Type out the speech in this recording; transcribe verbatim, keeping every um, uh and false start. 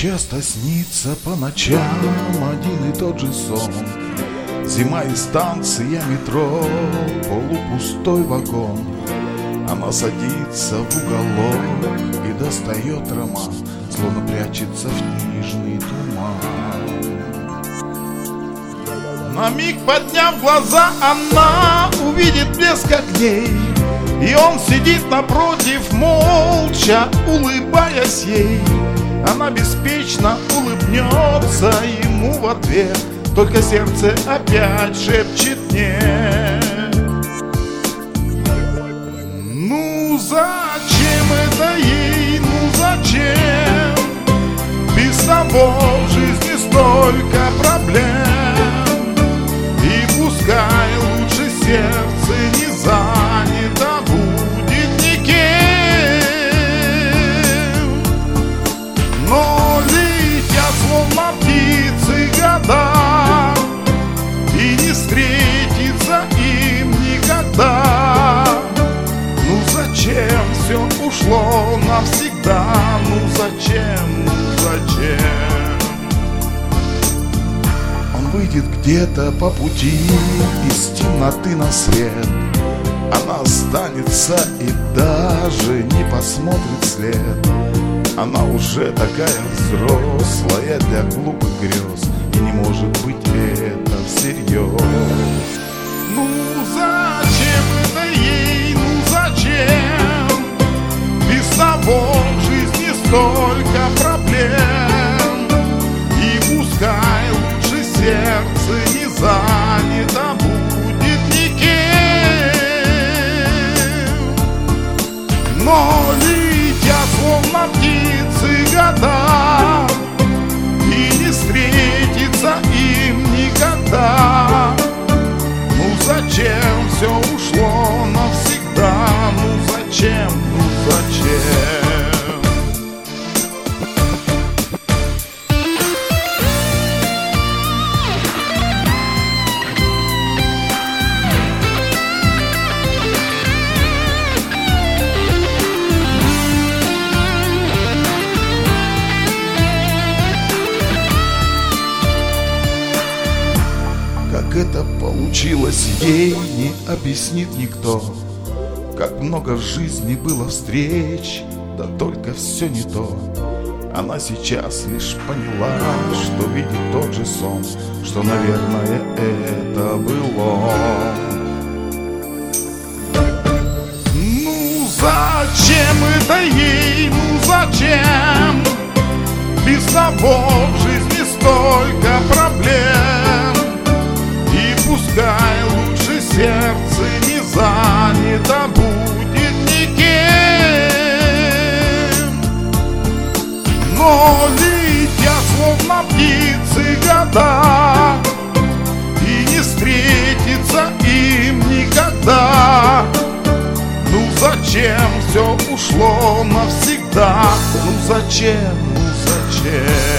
часто снится по ночам один и тот же сон. Зима и станция метро, полупустой вагон. Она садится в уголок и достает роман, словно прячется в книжный туман. На миг подняв глаза, она увидит блеск огней, и он сидит напротив, молча улыбаясь ей. Она беспечно улыбнется ему в ответ, только сердце опять шепчет нет. Ну зачем это ей, ну зачем? Без того в жизни столько проблем. И пускай лучше сердце не занято будет никем. Но летят словно птицы года, и не встретиться им никогда. Ну зачем все ушло навсегда? Ну зачем, ну зачем? Он выйдет где-то по пути из темноты на свет. Она останется и даже не посмотрит вслед. Она уже такая взрослая для глупых грез, и не может быть это всерьез. Ну зачем это ей, ну зачем? Без того в жизни столько проблем. И пускай лучше сердце не занято будет никем. Но летят словно птицы года, и не встретиться им никогда. Ну зачем все ушло навсегда? Ну зачем, ну зачем? Как это получилось, ей не объяснит никто. Как много в жизни было встреч, да только все не то. Она сейчас лишь поняла, что видит тот же сон, что, наверное, это был он. Ну зачем это ей, ну зачем? Без того в жизни столько проблем. И пускай лучше сердце не занято будет никем. Но летят словно птицы года, и не встретиться им никогда. Ну зачем все ушло навсегда? Ну зачем, ну зачем?